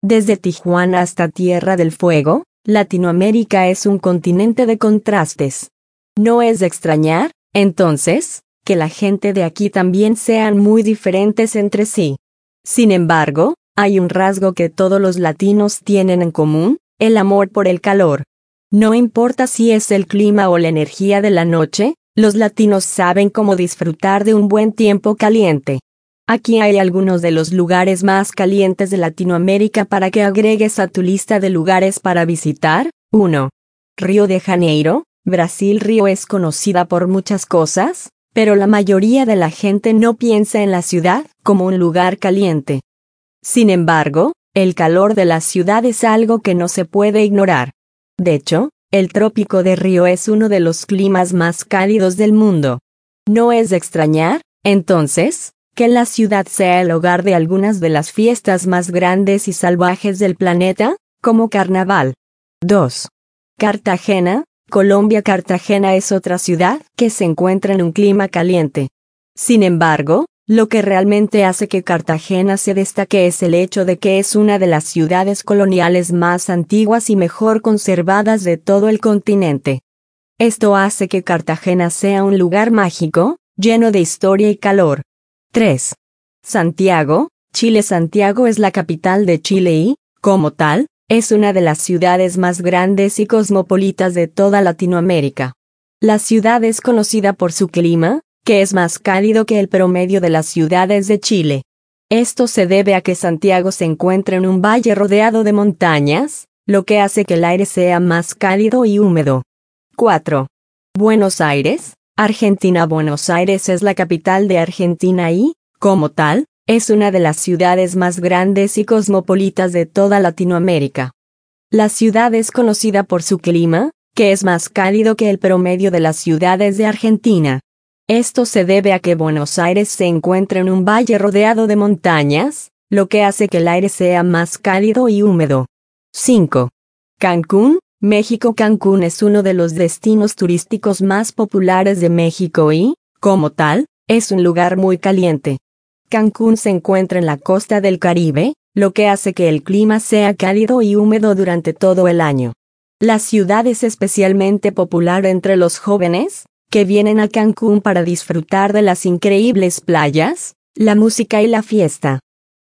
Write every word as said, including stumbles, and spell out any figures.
Desde Tijuana hasta Tierra del Fuego, Latinoamérica es un continente de contrastes. No es de extrañar, entonces, que la gente de aquí también sean muy diferentes entre sí. Sin embargo, hay un rasgo que todos los latinos tienen en común: el amor por el calor. No importa si es el clima o la energía de la noche, los latinos saben cómo disfrutar de un buen tiempo caliente. Aquí hay algunos de los lugares más calientes de Latinoamérica para que agregues a tu lista de lugares para visitar. uno. Río de Janeiro, Brasil. Río es conocida por muchas cosas, pero la mayoría de la gente no piensa en la ciudad como un lugar caliente. Sin embargo, el calor de la ciudad es algo que no se puede ignorar. De hecho, el trópico de Río es uno de los climas más cálidos del mundo. No es de extrañar, entonces, que la ciudad sea el hogar de algunas de las fiestas más grandes y salvajes del planeta, como Carnaval. dos. Cartagena, Colombia. Cartagena es otra ciudad que se encuentra en un clima caliente. Sin embargo, lo que realmente hace que Cartagena se destaque es el hecho de que es una de las ciudades coloniales más antiguas y mejor conservadas de todo el continente. Esto hace que Cartagena sea un lugar mágico, lleno de historia y calor. tres. Santiago, Chile. Santiago es la capital de Chile y, como tal, es una de las ciudades más grandes y cosmopolitas de toda Latinoamérica. La ciudad es conocida por su clima, que es más cálido que el promedio de las ciudades de Chile. Esto se debe a que Santiago se encuentra en un valle rodeado de montañas, lo que hace que el aire sea más cálido y húmedo. cuatro. Buenos Aires, Argentina. Buenos Aires es la capital de Argentina y, como tal, es una de las ciudades más grandes y cosmopolitas de toda Latinoamérica. La ciudad es conocida por su clima, que es más cálido que el promedio de las ciudades de Argentina. Esto se debe a que Buenos Aires se encuentra en un valle rodeado de montañas, lo que hace que el aire sea más cálido y húmedo. cinco. Cancún, México. Cancún es uno de los destinos turísticos más populares de México y, como tal, es un lugar muy caliente. Cancún se encuentra en la costa del Caribe, lo que hace que el clima sea cálido y húmedo durante todo el año. La ciudad es especialmente popular entre los jóvenes, que vienen a Cancún para disfrutar de las increíbles playas, la música y la fiesta.